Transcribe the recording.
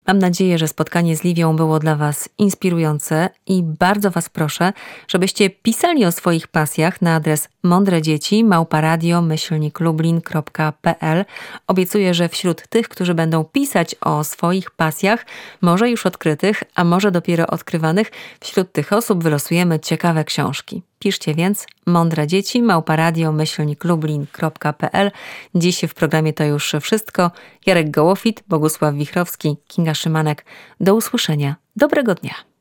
Mam nadzieję, że spotkanie z Liwią było dla Was inspirujące i bardzo Was proszę, żebyście pisali o swoich pasjach na adres mądredzieci@lublin.pl. Obiecuję, że wśród tych, którzy będą pisać o swoich pasjach, może już odkrytych, a może dopiero odkrywanych, wśród tych osób wylosujemy ciekawe książki. Piszcie więc mądredzieci@lublin.pl. Dziś w programie to już wszystko. Jarek Gołofit, Bogusław Wichrowski, Kinga Szymanek. Do usłyszenia. Dobrego dnia.